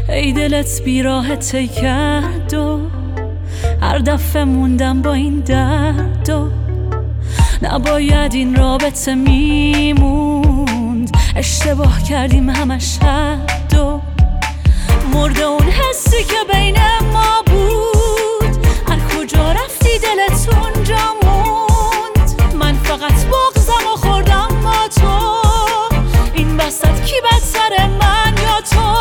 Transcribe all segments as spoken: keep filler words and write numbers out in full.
ای دلت بیراهت کرد و هر دفعه موندم با این درد و نباید این رابطه میموند، اشتباه کردیم همش حد و مرده اون حسی که بین ما بود، هر کجا رفتی دلت اونجا موند. من فقط بغضم و خوردم با تو، این وسط کی بدتر من یا تو؟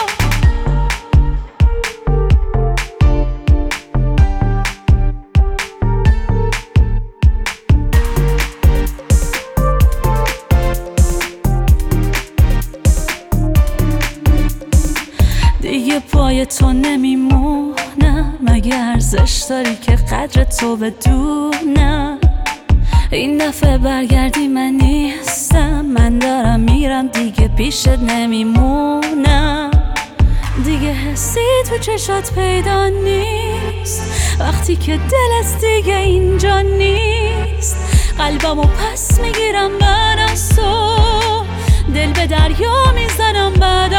دیگه پای تو نمیمونم، مگه ارزش داری که قدر تو بدونم؟ این دفعه برگردی من نیستم، من دارم میرم دیگه پیشت نمیمونم. دیگه حسی تو چشات پیدا نیست وقتی که دلت دیگه اینجا نیست. قلبمو پس میگیرم من از تو، دل به دریا میزنم بعد